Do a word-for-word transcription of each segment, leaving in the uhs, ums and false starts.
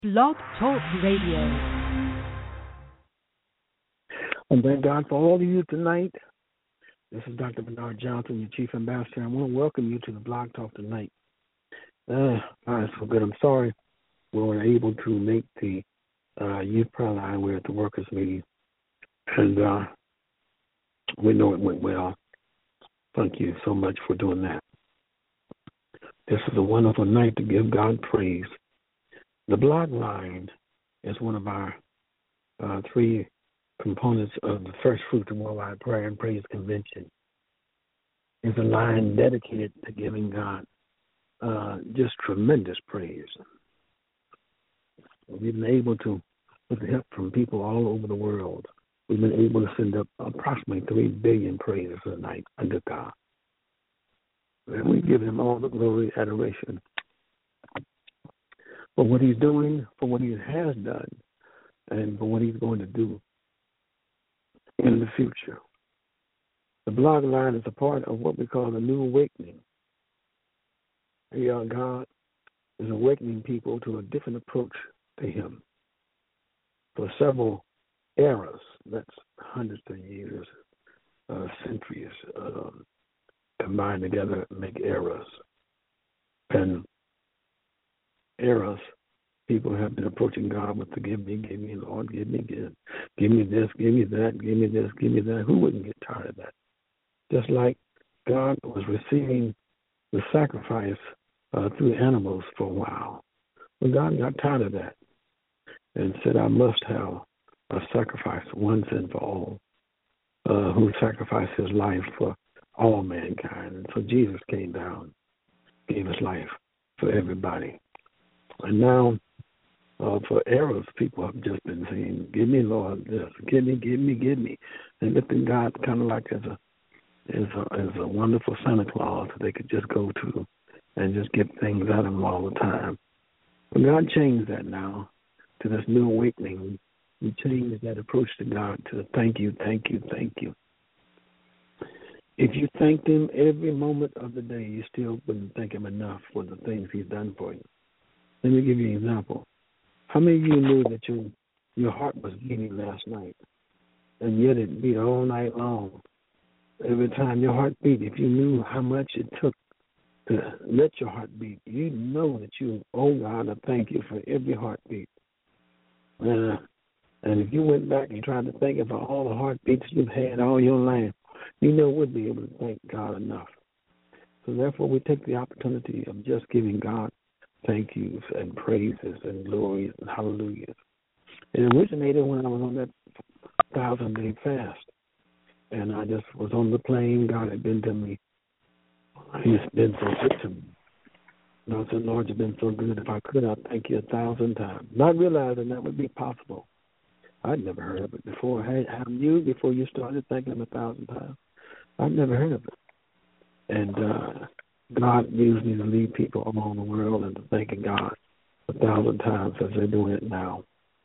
Blog Talk Radio. And thank God for all of you tonight. This is Doctor Bernard Johnson, your Chief Ambassador. I want to welcome you to the Blog Talk tonight. Uh, God is so good. I'm sorry we weren't able to make the uh, youth prayer line. We're at the workers' meeting, and uh, we know it went well. Thank you so much for doing that. This is a wonderful night to give God praise. The blog line is one of our uh, three components of the First Fruits of Worldwide Prayer and Praise Convention. It's a line dedicated to giving God uh, just tremendous praise. We've been able to, with the help from people all over the world, we've been able to send up approximately three billion praises a night unto God. And we give him all the glory, adoration for what he's doing, for what he has done, and for what he's going to do in the future. The blog line is a part of what we call the New Awakening. Here, God is awakening people to a different approach to him. For several eras, that's hundreds of years, uh, centuries, um, combined together make eras. And eras, people have been approaching God with the give me, give me, Lord, give me, give, give me this, give me that, give me this, give me that. Who wouldn't get tired of that? Just like God was receiving the sacrifice uh, through animals for a while. But God got tired of that and said, I must have a sacrifice once and for all, uh, who sacrificed his life for all mankind. And so Jesus came down, gave his life for everybody. And now, uh, for eras, people have just been saying, give me, Lord, this, give me, give me, give me. And looking God kind of like as a, as a, as a wonderful Santa Claus that they could just go to and just get things out of him all the time. But God changed that now to this new awakening. He changed that approach to God to thank you, thank you, thank you. If you thanked him every moment of the day, you still wouldn't thank him enough for the things he's done for you. Let me give you an example. How many of you knew that your your heart was beating last night, and yet it beat all night long? Every time your heart beat, if you knew how much it took to let your heart beat, you know that you owe God a thank you for every heartbeat. Uh, and if you went back and tried to thank him for all the heartbeats you've had all your life, you know wouldn't be able to thank God enough. So therefore, we take the opportunity of just giving God thank yous and praises and glories and hallelujahs. It originated when I was on that thousand-day fast. And I just was on the plane. God had been to me. He's been so good to me. And I said, Lord, you've been so good. If I could, I'd thank you a thousand times. Not realizing that would be possible. I'd never heard of it before. Had, had you, before you started thanking him a thousand times? I'd never heard of it. And uh, God used me to lead people around the world into thanking God a thousand times as they're doing it now.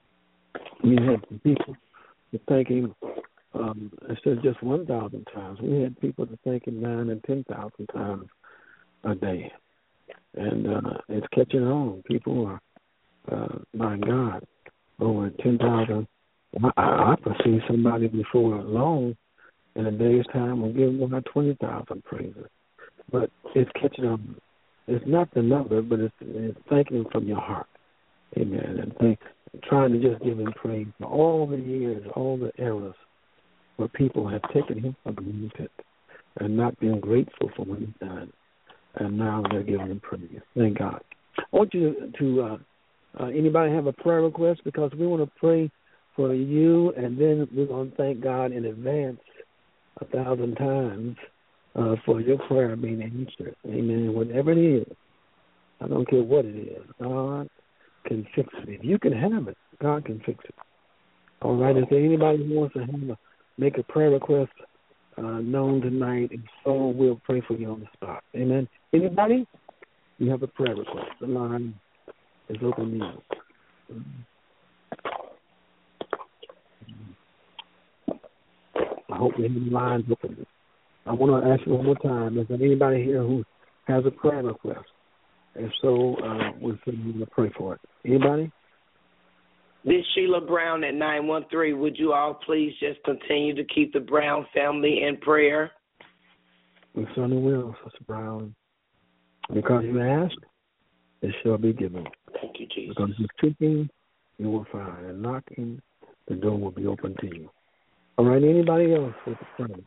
We had some people to thank him um, instead of just one thousand times. We had people to thank him nine and ten thousand times a day. And uh, it's catching on. People are, uh, my God, over ten thousand. I, I foresee somebody before long in a day's time will give about twenty thousand praises. But it's catching on. It's not the number, but it's, it's thanking him from your heart. Amen. And thank, trying to just give him praise for all the years, all the eras where people have taken him for granted and not been grateful for what he's done. And now they're giving him praise. Thank God. I want you to, uh, uh, anybody have a prayer request? Because we want to pray for you, and then we're going to thank God in advance a thousand times uh, for your prayer being answered. Amen. Whatever it is, I don't care what it is, God can fix it. If you can have it, God can fix it. All right. Is there anybody who wants to have a, make a prayer request uh, known tonight? If so, we'll pray for you on the spot. Amen. Anybody? You have a prayer request. The line is open now. I hope the line's open. I want to ask you one more time, is there anybody here who has a prayer request? If so, uh, we're going to pray for it. Anybody? This Sheila Brown at nine one three. Would you all please just continue to keep the Brown family in prayer? We certainly will, Sister Brown. Because you asked, it shall be given. Thank you, Jesus. Because you're seeking, you will find. And knocking, the door will be open to you. All right, anybody else with the prayer?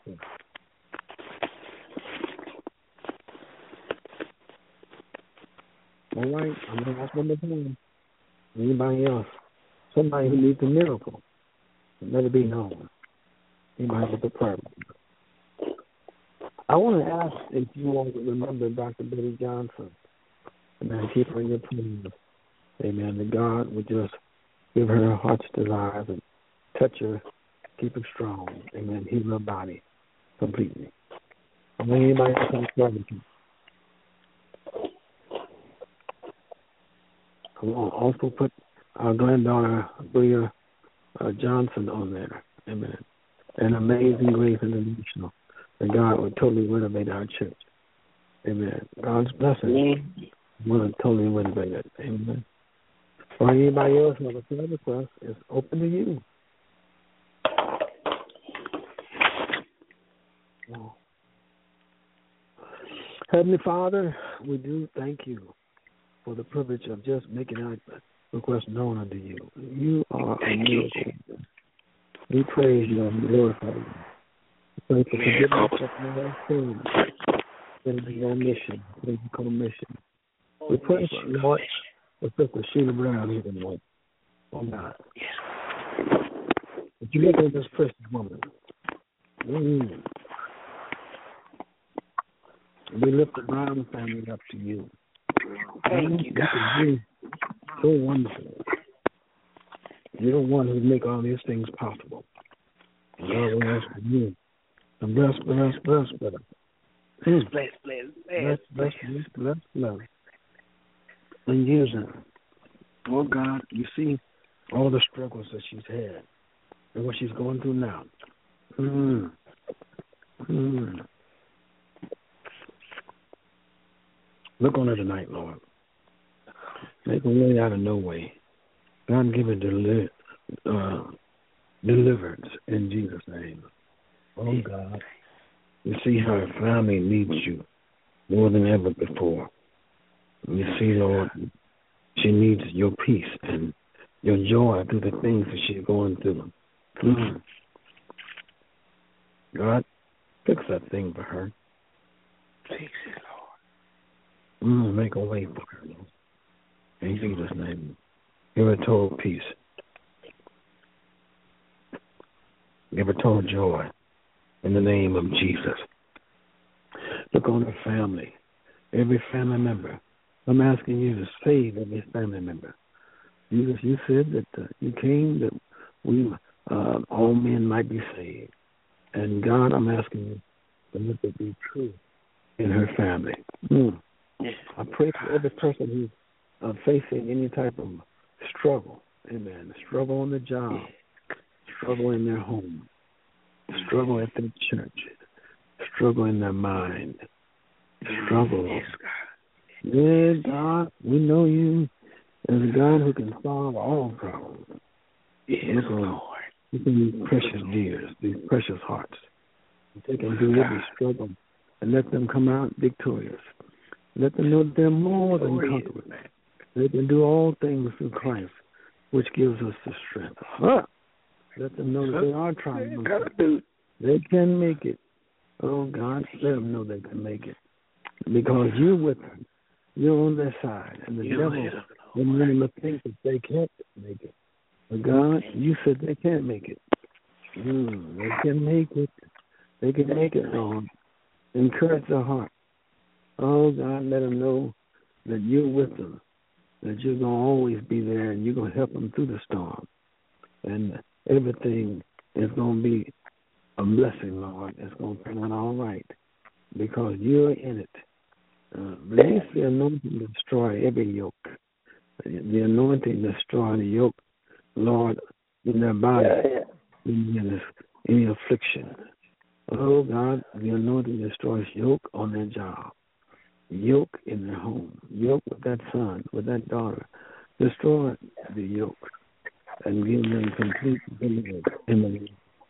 All right, I'm going to ask one more time. Anybody else? Somebody who needs a miracle. Let it be known. Anybody with a prayer? I want to ask if you all remember Doctor Betty Johnson. Amen. Keep her in your prayers. Amen. That God would just give her her heart's desires and touch her, keep her strong. Amen. Heal her body completely. I want anybody to come forward. Come on. Also put our granddaughter, Bria uh, Johnson, on there. Amen. And Amazing Grace International. And God would totally renovate our church. Amen. God's blessing will totally renovate it. Amen. Or anybody else have a prayer request, it's open to you. Oh. Heavenly Father, we do thank you for the privilege of just making our request known unto you. You are a miracle. We praise you and glorify you. Thank you for forgiveness of our sins. It'll be your mission. It'll be commission. We pray for Lord, for Sister Sheila Brown even Lord. Oh God. But you look at this precious woman. Mm. We lift the Brown family up to you. Thank you, God. So wonderful. You're the one who make all these things possible. Yes, God, we ask for you. And bless, bless, bless, bless. Bless, bless, bless, bless, bless, bless, bless, bless. And use them. Oh, God, you see all the struggles that she's had and what she's going through now. Mm. Mm. Look on her tonight, Lord. Make a way out of no way. God, give her deli- uh, deliverance in Jesus' name. Oh, God, you see her family needs you more than ever before. You see, Lord, she needs your peace and your joy through the things that she's going through. Mm. God, fix that thing for her. Fix it, Lord. Mm, make a way for her, Lord. In Jesus' name. Give her total peace. Give her total joy. In the name of Jesus. Look on her family. Every family member. I'm asking you to save every family member. Jesus, you said that uh, you came that we, uh, all men might be saved. And God, I'm asking you to let it be true in her family. Mm. Yes. I pray for every person who's uh, facing any type of struggle. Amen. Struggle on the job. Struggle in their home. Struggle at their church. Struggle in their mind. Struggle. Yes, God. Yeah, God, we know you as a God who can solve all problems. Yes, Look on, Lord. look on these precious dears, these precious hearts. Take them through every struggle and let them come out victorious. Let them know that they're more than conquerors. They can do all things through Christ, which gives us the strength. Huh. Let them know that they are trying. They can make it. Oh, God, let them know they can make it. Because you're with them. You're on their side. And the you devil and them to think that they can't make it. But God, you said they can't make it. Mm, they can make it. They can make it, Lord. Encourage their heart. Oh, God, let them know that you're with them. That you're going to always be there and you're going to help them through the storm. And everything is going to be a blessing, Lord. It's going to turn out all right because you're in it. Uh, release the anointing to destroy every yoke. The anointing to destroy the yoke, Lord, in their body, in any affliction. Oh, God, the anointing destroys yoke on their job, yoke in their home, yoke with that son, with that daughter. Destroy the yoke. and give them complete deliverance in the name.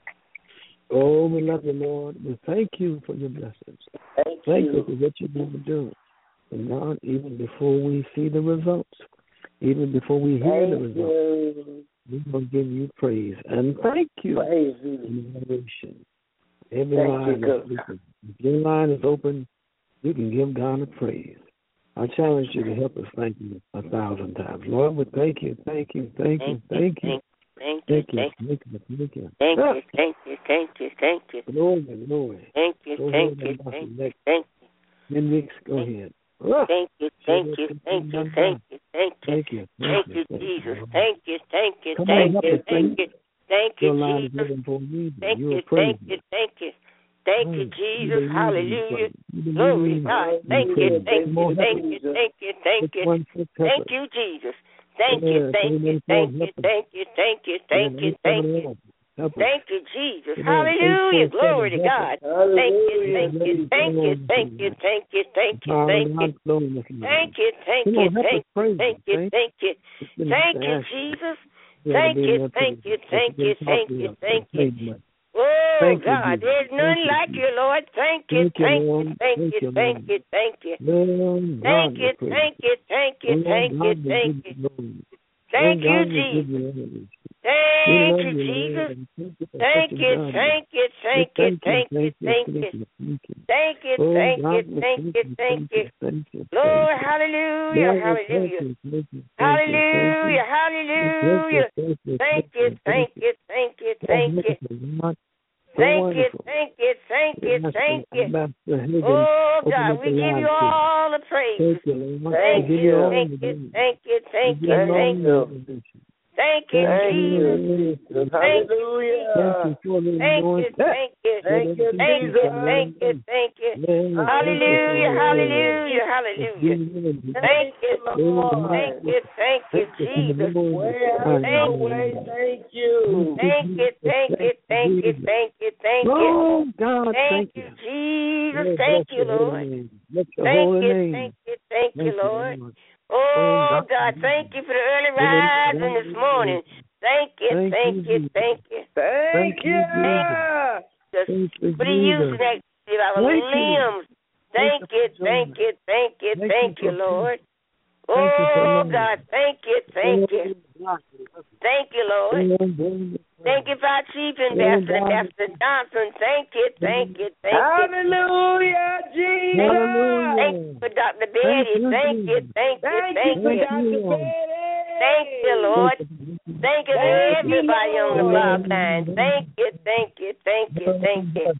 Oh, we love you, Lord. We thank you for your blessings. Thank, thank you. you for what you're going to do. And God, even before we see the results, even before we hear thank the results, you. we're going to give you praise. And thank you praise for your adoration. Every thank line you, is open. If your line is open, you can give God a praise. I challenge you to help us thank you a thousand times. Lord, we thank you, thank you, thank you, thank you. Thank you, Thank you, thank thank you, thank you. Thank you, thank you, thank you, thank you. Glory, glory. Thank you, Go thank ahead, you, thank Ambassador you, thank you. Hendricks, go ahead. Thank you, thank you, thank you, thank you, thank you. Thank you, Thank you, Jesus. Thank you, thank you, Come thank on, you, help us, thank you. Thank you, Your line is Jesus. open for a reason. Thank You you, are praising. thank you, thank you. Thank you, Mm. Jesus. You Hallelujah. believe in Glory you. to God. You Thank you, praise. thank Come you, on, help thank us. you, thank you, thank Just you. one foot, help Thank us. you, Jesus. Thank Yeah, you, thank come you, in, thank Lord, you, help us. thank you, thank you, thank Yeah, you, eight thank seven you. one. Help us. Thank you, Jesus. Come on, Hallelujah. eight four seven, Glory to help God. us. Thank you, Hallelujah. thank you, thank you, thank you, thank you, thank you, Power thank and you. not flowing this morning. Thank you, thank Come you, on, help thank us praise thank Him. you, Thank thank you. It's been Thank you, asked. Jesus. You ought to Thank be in you, that thank place. you, But thank you you, can talk thank to you, us. thank you. Praise Him. Oh, Thank you, God, Jesus. there's none Thank you, like you, Lord. Thank you, Thank you, thank you, Lord. thank Thank you, you, thank Lord. you, thank you. Lord Thank God, you, we praise thank you, thank you, Lord thank you, God, we thank give you. you glory. Thank Lord you, God, we give Jesus. you honor. We Thank love you, you, Jesus. Lord. And thank you for Thank such a you, God. thank you, We thank you, thank you, thank you, thank thank you, you. thank you, thank you. Thank you, Oh thank you, God, we thank thank you, you, thank thank you. you, thank you, Lord, thank you. hallelujah, Lord, we thank hallelujah. you, thank you, thank you, thank Hallelujah, you. hallelujah. Thank you, Thank you, thank you, thank you, thank you. So Thank you, wonderful. thank you, thank you, thank you. Master Higgins, Oh, open God, up we the give you lives to you. all the praises. Thank you, Lord. Thank We give you, you all thank the you, glory. thank you, thank We you, give you all thank the you. adoration. Thank you, Thank Jesus. you. Thank you, Hallelujah. Thank you for the Thank you, anointing. thank you. Thank you, Thank you, Jesus. thank you, thank you. Hallelujah, Hallelujah, hallelujah, hallelujah. Thank you, Lord. thank you, thank you, Jesus. Well, no way. Thank you. Thank you, thank you, thank you, thank you, thank you. Oh, God, Thank thank you, you. Jesus. Bless Thank you, your holy Lord. name. Bless your Thank holy you, name. thank you, thank you, Lord. Lord. Oh, God, thank you for the early rising this morning. Thank you, thank you, thank you. Thank you. Just for the use and activity of our limbs. Thank you, thank you, thank you, thank you, Lord. Oh, God, thank you, thank you. Thank you, Lord. Thank you for our chief ambassador, Ambassador Johnson. Thank you, thank you, thank you. Hallelujah, Jesus. Thank you for Doctor Betty. Thank you, thank you, thank you. Thank you, Lord. Thank you for everybody on the blog line. Thank you, thank you, thank you, thank you.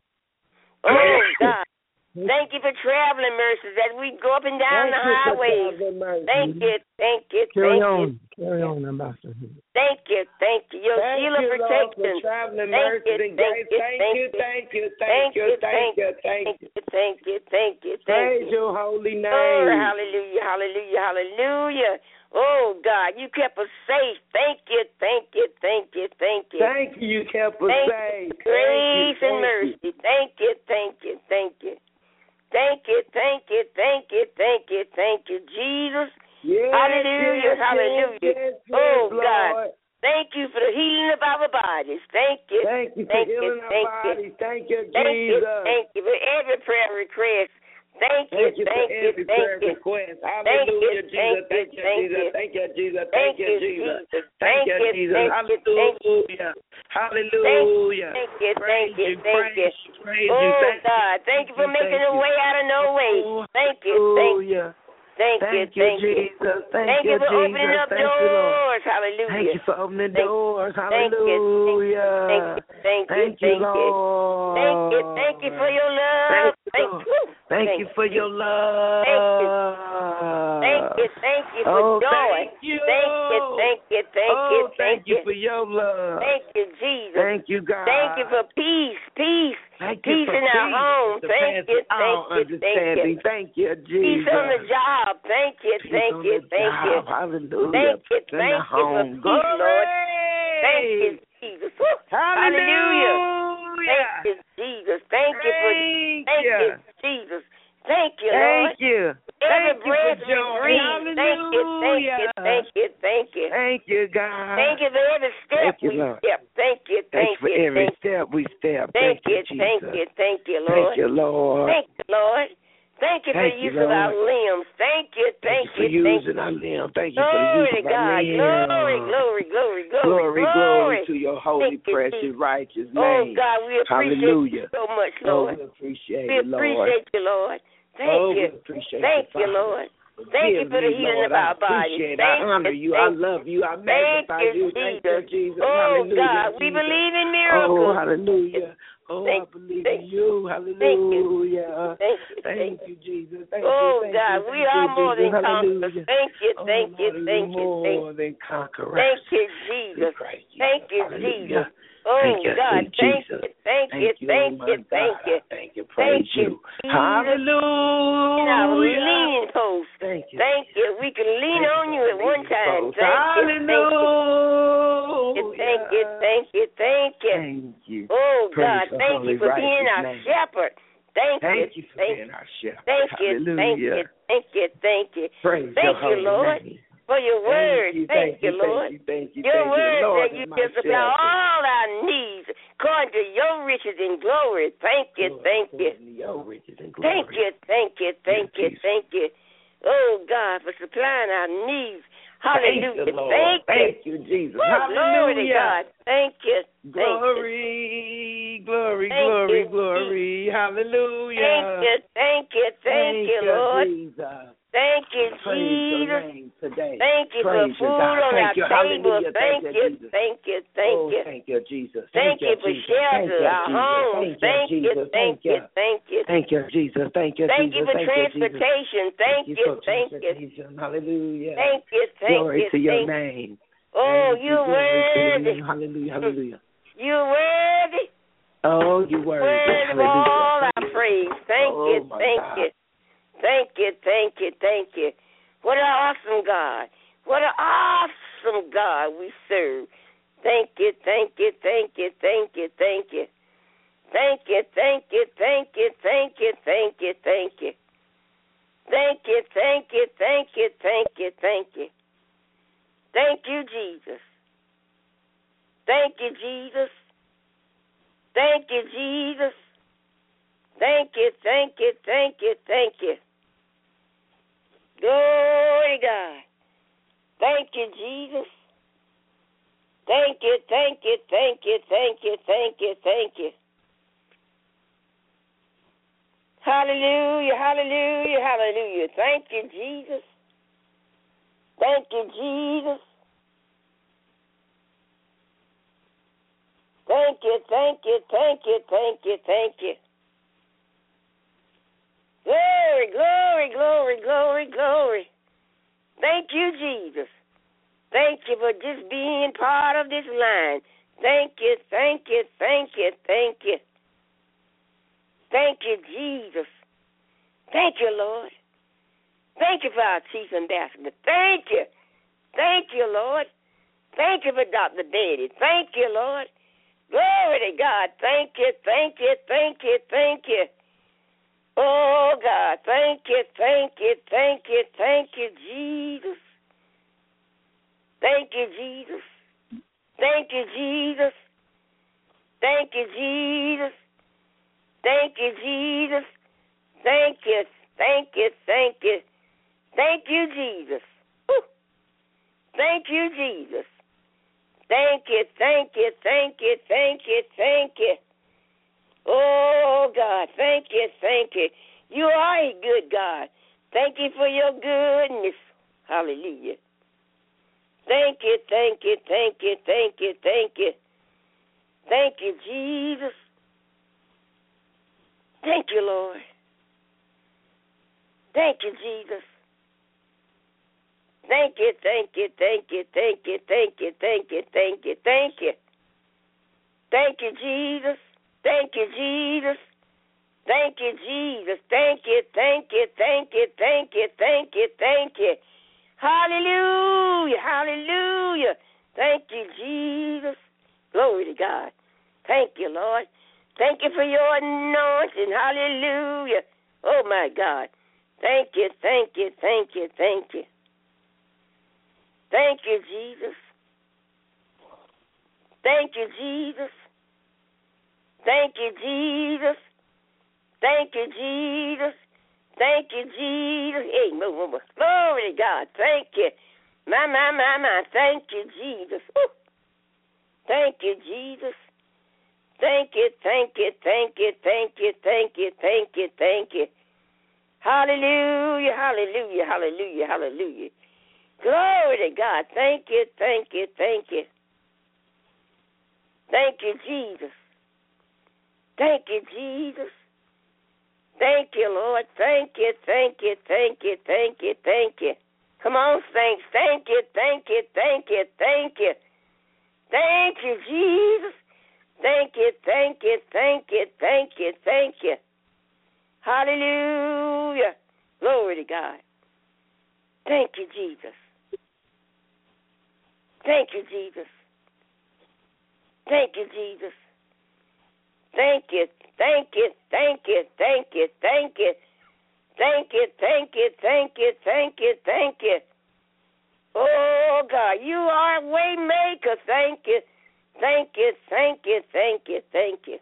Oh, God. Thank you for traveling mercies as we go up and down the highways. Thank you, thank you, Carry thank on. you. Carry on, Ambassador. Thank you, thank you. Your Thank shield of you, Lord, protection. for traveling Thank mercy you, and thank grace. you, Thank you, thank you, thank you, thank you, thank you. Thank you, thank you, thank Praise you. your holy name. Oh, hallelujah, hallelujah, hallelujah. Oh, God, you kept us safe. Thank you, thank you, thank you, thank you. Thank you, you kept us Thank safe. you, grace and mercy. Thank you, thank you, thank you. Thank you, thank you, thank you, thank you, thank you, Jesus. Yes, hallelujah, yes, hallelujah. Yes, yes, oh, Lord. God. Thank you for the healing of our bodies. Thank you. Thank you for thank healing you, our thank bodies. You. Thank you, thank Jesus. You, thank you for every prayer request. Thank you, thank you thank for you, every thank prayer you. request. Thank you, Hallelujah, Jesus. thank Thank you, you, Jesus. thank Thank you, Jesus. Thank Thank you, Jesus. Thank Thank you, Jesus. Hallelujah. Hallelujah. Thank you, thank you, thank praise you. you, praise oh, you. Thank God, you, thank you for making a you. way out of no way. Oh, Thank you, thank you. hallelujah. Thank, Thank you, you, thank Jesus. you. Thank, thank you, you for Jesus. opening up Thank you, Lord. doors. Hallelujah. Thank you for opening thank, doors. Thank Hallelujah. You, thank you, thank you, thank you, thank you. Lord. Thank you, thank you for your love. Thank you, Thank you. Thank, thank you for your love. Thank you. Thank you, thank you for oh, joy. Thank you. Thank you, thank you, thank oh, you, thank, thank you. for your love. Thank you, Jesus. Thank you, God. Thank you for peace, peace. Thank peace you for in peace our home. Thank you, thank you, thank you. Thank you, Jesus. Peace on the job. Thank you, peace thank on you, the thank job. you. Hallelujah. Thank you, in thank the you for home. peace, Glory. Lord. Thank you, Jesus. Woo. Hallelujah. Thank you, Jesus. Thank you for thank you. you, Jesus. Thank you, Thank Lord. you. Every Thank you breath for we joy. breathe. Thank you, thank you, thank you, thank you. you. Thank you, God. Thank you for every step Thank you, we Lord. step. Thank you, Thank thank you for you. every thank step we step. Thank, Thank you, you, Jesus. thank you, thank you, Lord. Thank you, Lord. Thank you, Lord. Thank you Thank for the you, use of our Lord. limbs. Thank you, thank, Thank you for you, thank using you. our limb. Thank you for the Glory use to of our God. limb. Glory, glory, glory, glory, Glory, glory to your holy, Thank you, precious, Jesus. righteous name. Oh, God, we appreciate Hallelujah. you so much, Oh, Lord. we appreciate we you, Lord. appreciate you, Lord. Thank oh, you. we appreciate Thank you, you, Father. Lord. Thank you for the me, healing Lord. of our I bodies. appreciate it. Thank I honor you. you. I love you. I magnify Thank you, you. Thank Jesus. you, Jesus. Oh, Hallelujah, God, Jesus. we believe in Oh, miracles. hallelujah. Oh, Thank, I believe thank, in you. Hallelujah. Thank you. Thank you, Jesus. Thank oh, you. Thank God, you, we thank are you, more Jesus. than conquerors. Hallelujah. Thank you, Oh, thank you, Lord, thank you, more thank you. than conquerors. Thank you, Jesus. Christ, Jesus. Thank you, Hallelujah. Jesus. Oh, Thank you, God, sweet thank Jesus. you, thank you, Thank you, thank oh you, my thank God. you. Thank you, praise Thank you, you. Jesus. Hallelujah. In our leaning post. Thank you. Thank you. We can lean Thank on you you at one time. post. Thank you, thank you. Hallelujah. Thank you, thank you, thank you. Thank you. Oh, Praise God, the thank holy, you for being righteous our name. shepherd. Thank, Thank you. you for thank being our shepherd. Thank you, Hallelujah. thank you, thank you, thank you. Praise Thank your you, holy Lord, name. for your word. Thank you, Thank, thank you, Lord. thank you, thank you, Your thank word you. Lord that you is my just supply shelter. all our needs according to your riches and glory. Thank you, Lord, thank you. Your riches and glory. Thank you, thank you, thank you, Jesus. thank you. Oh, God, for supplying our needs. Hallelujah. Thank you, Lord. Thank you. Thank you, Jesus. Woo, glory to Hallelujah. God. Thank you. Thank you. Glory, glory, Thank glory, you, glory. Hallelujah. Thank you, thank you, thank, Thank you, Lord. Jesus. Thank you, Praise your Jesus. name today. Thank you Praise for you, food God. on Thank our you. table. Hallelujah. Thank, Thank you, you, Jesus. thank you, thank oh, you. Thank you, Jesus. Thank, Thank you for Jesus. shelter, Thank you, our Jesus. homes. Thank you, Jesus. Thank you, thank you. Thank you, Jesus. Thank you, Thank Jesus. you for Thank you, Jesus. transportation. Thank you, for thank you. transportation. Hallelujah. Thank you, thank Glory you. to your thank name. Oh, Thank you you. Glory to your worthy. name. Hallelujah. Hallelujah. You worthy. Oh, you worthy. Worthy of Hallelujah. all our praise. Thank oh, you, my thank God. you. Thank you, thank you, thank you. What an awesome God. What an awesome God we serve. Thank you, thank you, thank you, thank you, thank you. Thank you, thank you, thank you, thank you, thank you, thank you. Thank you, thank you, thank you, thank you, thank you. Thank you, Jesus. Thank you, Jesus. Thank you, Jesus. Thank you, thank you, thank you, thank you. Glory to God. Thank you, Jesus. Thank you, thank you, thank you, thank you, thank you, thank you. Hallelujah, hallelujah, hallelujah. Thank you, Jesus. Thank you, Jesus. Thank you, thank you, thank you, thank you, thank you. Glory, glory, glory, glory, glory. Thank you, Jesus. Thank you for just being part of this line. Thank you, thank you, thank you, thank you. Thank you, Jesus. Thank you, Lord. Thank you for our chief ambassador. Thank you. Thank you, Lord. Thank you for Doctor Betty. Thank you, Lord. Glory to God. Thank you, thank you, thank you, thank you. Oh, God, thank you, thank you, thank you, thank you, Jesus. Thank you, Jesus. Thank you, Jesus. Thank you, Jesus. Thank you, Jesus. Thank you, thank you, thank you. Thank you, Jesus. Woo. Thank you, Jesus. Thank you, thank you, thank you, thank you, thank you. Oh, God, thank you, thank you. You are a good God. Thank you for your goodness. Hallelujah. Thank you, thank you, thank you, thank you, thank you. Thank you, Jesus. Thank you, Lord. Thank you, Jesus. Thank you, thank you, thank you, thank you, thank you, thank you, thank you, thank you. Thank you, Jesus. Thank you, Jesus. Thank you, Jesus. Thank you, thank you, thank you, thank you, thank you, thank you. Hallelujah, hallelujah. Thank you, Jesus. Glory to God. Thank you, Lord. Thank you for your anointing. Hallelujah. Oh, my God. Thank you, thank you, thank you, thank you. Thank you, Jesus. Thank you, Jesus. Thank you, Jesus. Thank you, Jesus. Thank you, Jesus. Hey, move, move, move. Glory to God. Thank you. My, my, my, my. Thank you, Jesus. Woo. Thank you, Jesus. Thank you, thank you, thank you, thank you, thank you, thank you, thank you. Hallelujah, hallelujah, hallelujah, hallelujah. Glory to God. Thank you, thank you, thank you. Thank you, Jesus. Thank you, Jesus. Thank you, Lord. Thank you, thank you, thank you, thank you, thank you. Come on, saints. Thank you, thank you, thank you, thank you. Thank you, Jesus. Thank you, thank you, thank you, thank you, thank you. Hallelujah. Glory to God. Thank you, Jesus. Thank you, Jesus. Thank you, Jesus. Thank you, thank you, thank you, thank you, thank you. Thank you, thank you, thank you, thank you, thank you. Oh, God, you are a way maker. Thank you, thank you, thank you, thank you, thank you.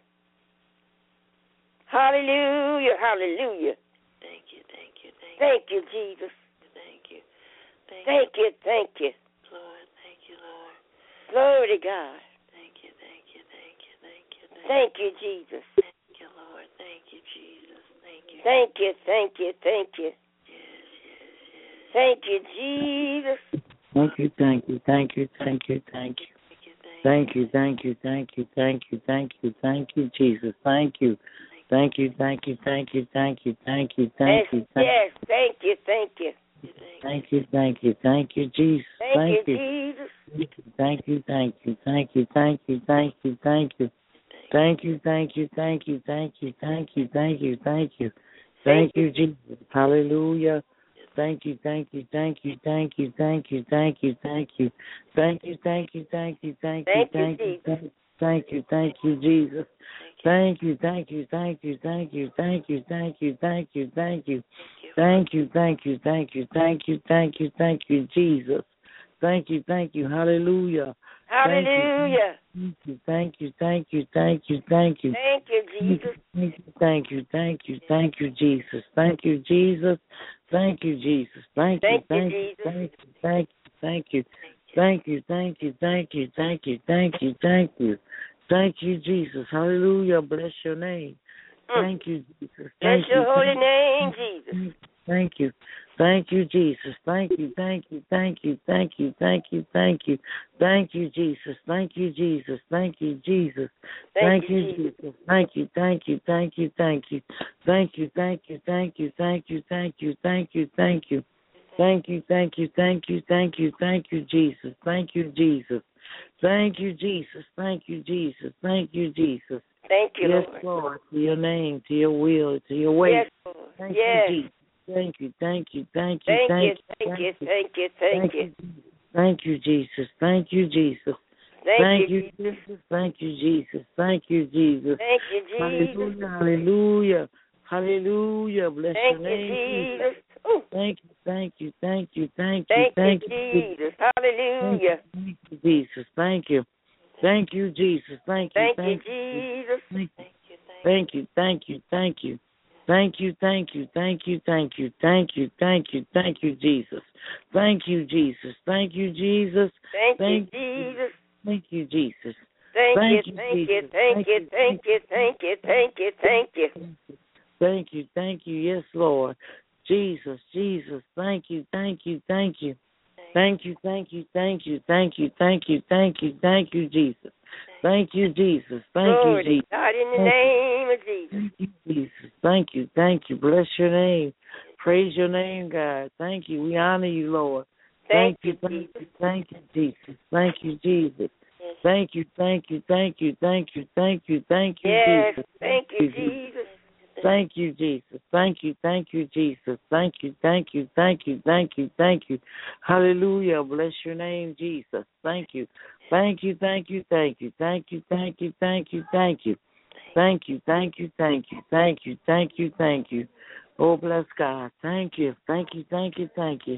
Hallelujah, hallelujah. Thank you, thank you, thank you. Thank you, Jesus. Thank you. Thank, thank you, thank you. Lord, thank you, Lord. Glory to God. Thank you, thank you, thank you, thank you, thank you. Thank you, Jesus. Thank you, Lord. Thank you, Jesus. Thank you. Thank you, thank you, thank you. Yes, yes, yes. Thank you, Jesus. Thank you, thank you, thank you, thank you, thank you. Thank you, thank you, thank you, thank you, thank you, thank you, Jesus. Thank you. Thank you, thank you, thank you, thank you, thank you, thank you, thank you. Yes, thank you, thank you. Thank you, thank you, thank you, Jesus. Thank you, Jesus. Thank you, thank you, thank you, thank you, thank you, thank you. Thank you, thank you, thank you, thank you, thank you, thank you, thank you. Thank you, Jesus. Hallelujah. Thank you, thank you, thank you, thank you, thank you, thank you, thank you. Thank you, thank you, thank you, thank you, thank you, thank you, thank you, Jesus. Thank you, thank you, thank you, thank you, thank you, thank you, thank you, thank you. Thank you, thank you, thank you, thank you, thank you, thank you, Jesus. Thank you, thank you, hallelujah. Hallelujah. Thank you, thank you, thank you, thank you. Thank you, Jesus. Thank you, thank you, thank you, Jesus. Thank you, Jesus. Thank you, Jesus. Thank you, thank you, thank you, thank you, thank you. Thank you, thank you, thank you, thank you, thank you, thank you. Thank you, Jesus. Hallelujah. Bless your name. Thank you, Jesus. Bless your holy name, Jesus. Thank you. Thank you, Jesus. Thank you, thank you, thank you, thank you, thank you, thank you. Thank you, Jesus. Thank you, Jesus. Thank you, Jesus. Thank you, Jesus. Thank you, thank you, thank you, thank you. Thank you, thank you, thank you, thank you, thank you, thank you, thank you. Thank you, thank you, thank you, thank you, thank you, Jesus. Thank you, Jesus. Thank you, Jesus. Thank you, Jesus. Thank you, Jesus. Thank you, yes, Lord. Lord. To your name, to your will, to your way. Yes, Lord. Thank yes. you, Jesus. Thank you, thank you, thank you, thank, thank you, thank you, thank you, thank you. Thank you, Jesus. Thank you, Jesus. Thank you, Jesus. Thank you, Jesus. Thank you, Jesus. Thank you, Jesus. Hallelujah, hallelujah, hallelujah. Bless thank your name, you, Jesus. Ooh. Thank you, thank you, thank you, thank you, thank, thank you, Jesus. Hallelujah. Thank you, Jesus. Thank you. Thank you, Jesus. Thank you, thank, thank you, Jesus. Thank you, thank you, thank you, thank you. Thank you, thank you, thank you, thank you, thank you, thank you, thank you, Jesus. Thank you, Jesus. Thank you, Jesus. Thank, thank you, Jesus. Thank you, Jesus. Thank, thank you, you, thank Jesus. you, thank you, thank you, thank you, thank you, thank you. Thank you, thank you, yes, Lord. Jesus, Jesus, thank you, thank you, thank you. Thank you, thank you, thank you, thank you, thank you, thank you, thank you, Jesus. Thank you, Jesus. Thank Glory you, Jesus. God, in the name of Jesus. Thank you, Jesus. Thank you, thank you. Bless your name. Praise your name, God. Thank you. We honor you, Lord. Thank, thank you, Jesus. thank you, thank you, Jesus. Thank you, Jesus. Yes. Thank you, thank you, thank you, thank you, thank you, thank you, yes. Jesus. Thank you, Jesus. Thank you, Jesus. Thank you, thank you, Jesus. Thank you, thank you, thank you, thank you, thank you. Hallelujah. Bless your name, Jesus. Thank you. Thank you, thank you, thank you, thank you, thank you, thank you, thank you. Thank you, thank you, thank you, thank you, thank you, thank you. Oh, bless God. Thank you, thank you, thank you, thank you.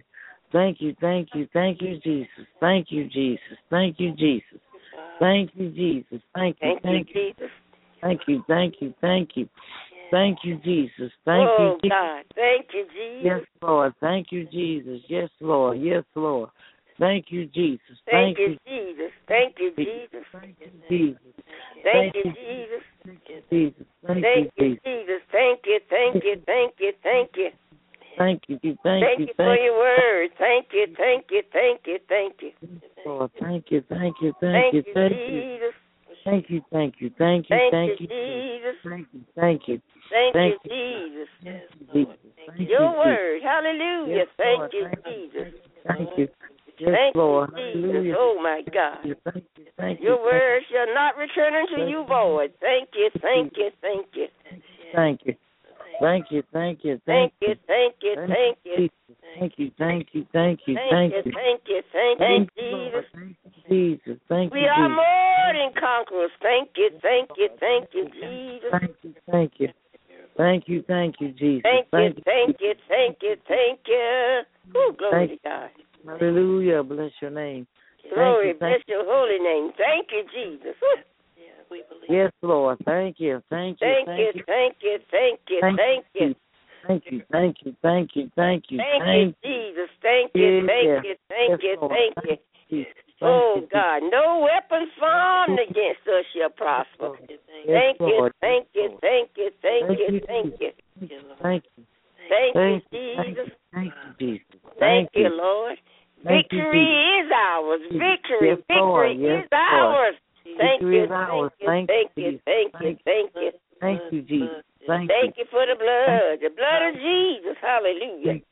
Thank you, thank you, thank you, Jesus. Thank you, Jesus. Thank you, Jesus. Thank you, Jesus. Thank you, Thank you, thank you. Jesus. Thank you, thank you, thank you. Thank you, Jesus. Thank oh, you, Jesus. God. Thank you, Jesus. Yes, Lord. Thank you, Jesus. Yes, Lord. Yes, Lord. Thank you, Jesus. Thank, Thank you, Jesus. Thank you, Jesus. Thank you, Jesus. Thank you, Jesus. Thank you, Jesus. Thank you, Jesus. Thank you, thank you, thank you, thank you. Thank you, thank you, thank you for your word. Thank you, thank you, thank you, thank you. Lord, thank you, thank you, thank Thank you, you, thank Jesus. you. Thank you, thank you, thank you, Thank thank you, you, Jesus. thank you, thank you, Thank thank you, Jesus. Yes, Lord. Thank you, Your Jesus. word. Hallelujah. Yes, Thank Lord. you, Thank Jesus. Thank you. Yes, Thank Lord. you, Jesus. Hallelujah. Oh, my God. Thank you, thank you, thank Your you. word shall not return unto you void. Thank you, thank you, thank you. Thank you. Thank you, thank you, Thank thank you, thank you, thank you. Thank you, thank you, thank you, Thank you, thank you, thank you, Jesus. Thank you, Jesus. Thank We you, are Jesus. more than conquerors. Thank you, thank you, thank you, Jesus. Thank you, thank you. Thank you, thank you, Jesus. Thank you, thank you, thank you, thank you. Oh, glory to God. Hallelujah. Bless your name. Glory, bless your holy name. Thank you, Jesus. Yes, Lord. Thank you, thank you, Thank you, thank you, thank you, thank you. Thank you, thank you, thank you, thank you. Thank you, Jesus. Thank you, thank you, thank you, thank you. Oh, God, no weapon formed against us shall prosper. Thank you, thank you, thank you, thank you, thank you. Thank you. Thank you, Jesus. Thank you, Jesus. Thank you, Lord. Victory is ours. Victory, victory is ours. Thank you, thank you, thank you, thank you, thank you. Thank you, Jesus. Thank you for the blood, the blood of Jesus. Hallelujah.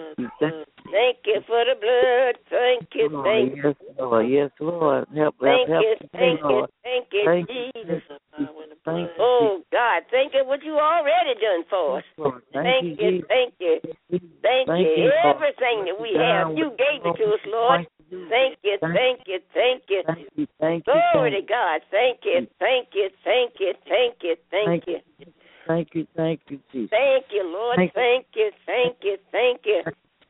Thank you for the blood. Thank you, thank you. Yes, Lord. Yes, Lord. Help, Thank help, you, thank you, Lord. thank you, Thank Jesus. Thank you. Oh, God, thank you what you already done for us. Lord. Thank you, thank you, thank Thank you. you, Lord. Everything that we have, you gave it to us, Lord. Thank you, thank you, thank you. Thank you, thank you. Glory to God. Thank you, thank you, thank you, thank you, thank you. Thank you, thank you, Jesus. Thank you, Lord. Thank you, thank you, thank you.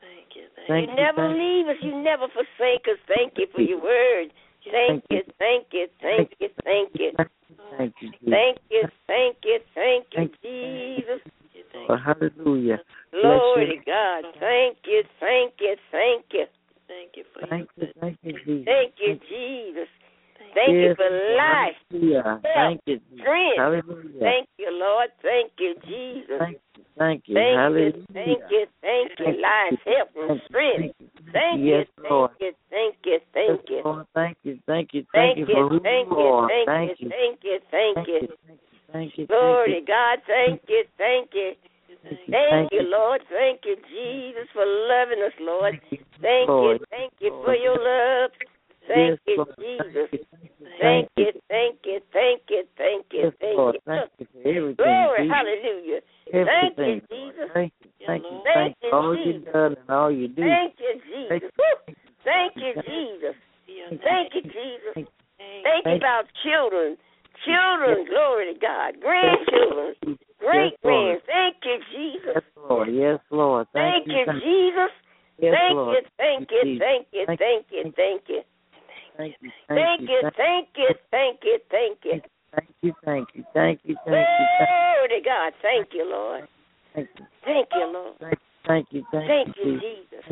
Thank You never leave us. You never forsake us. Thank you for your word. Thank you, thank you, thank you, thank you. Thank you, Jesus. Thank you, thank you, thank you, Jesus. Oh, hallelujah. Glory to God. Thank you, thank you, thank you. Thank you for Thank you, thank you, Jesus. Thank you, Jesus. Thank you for life, Hallelujah. Thank you, Jesus. strength. Hallelujah. Thank you, Lord. Thank you, Jesus. Thank you, thank you. Thank you, Hallelujah. thank you, thank you. Life, health, and strength. Thank you, Yes, Lord. thank you, thank you, thank you. Yes, Lord. Thank you, thank you, Thank thank you you, for who thank you you, are. thank you, thank you, thank you. Thank you, Glory to thank God. Thank you, thank you. you. Thank you, Lord. Thank you, Jesus, for loving us, Lord. Thank you, thank you for your love. Thank you, Jesus. Thank you, thank you, thank you, thank you, thank you. Thank you for everything. Glory, hallelujah. Thank you, Everything. Jesus. Thank you, thank you, Thank thank you. you, All you Jesus. done and all you do. Thank you, Jesus. Woo. Thank you, Jesus. Thank you, Jesus. Thank you about children. Children, glory to God. Grandchildren, great grands. Thank you, Jesus. Yes, Lord. Yes, Lord. Thank Thank you, Jesus. Yes, Thank Lord. you, thank you, thank you, thank you, thank you. Thank you, Thank you, thank you, thank you, thank you. Thank you, thank you, thank you, thank you, Glory to God. Thank you, Lord. thank you, Thank you, Lord. thank you, thank Thank you, you, Jesus.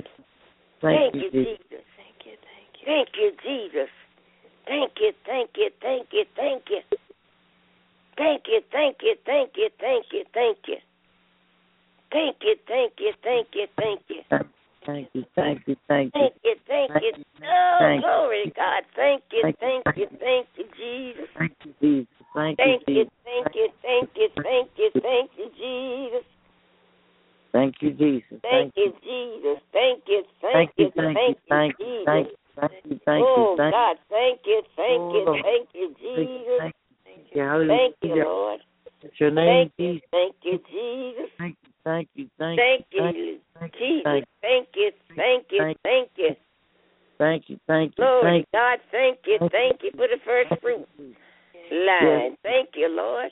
thank Thank you, you, Jesus. Jesus. Thank you, Jesus. Thank you, thank you, thank you, thank you. Thank you, thank you, thank you, thank you, thank you. Thank you, thank you, thank you, thank you. Thank you, thank you, thank you. Thank you, thank you. Oh, glory to God. Thank you, thank you, thank you, Jesus. Thank you, Jesus. Thank you, Thank you, Jesus. thank you, thank you, thank you, thank you, Jesus. Thank you, Jesus. Thank you, Jesus. Thank you, Thank thank you, you, thank thank you, thank you, you, thank Jesus. you, thank you, thank you, Oh, thank God, thank you, thank you, Oh, thank you, you, Jesus. thank you, Thank you, hallelujah. Lord. It's your name, Thank you, Jesus. thank you, Jesus. Thank you, thank you, thank Thank you, you, thank you, Jesus. Thank you, thank you, thank you. thank you, thank you, Lord thank you. God, thank you, thank you for the first fruit line. Thank you, Lord.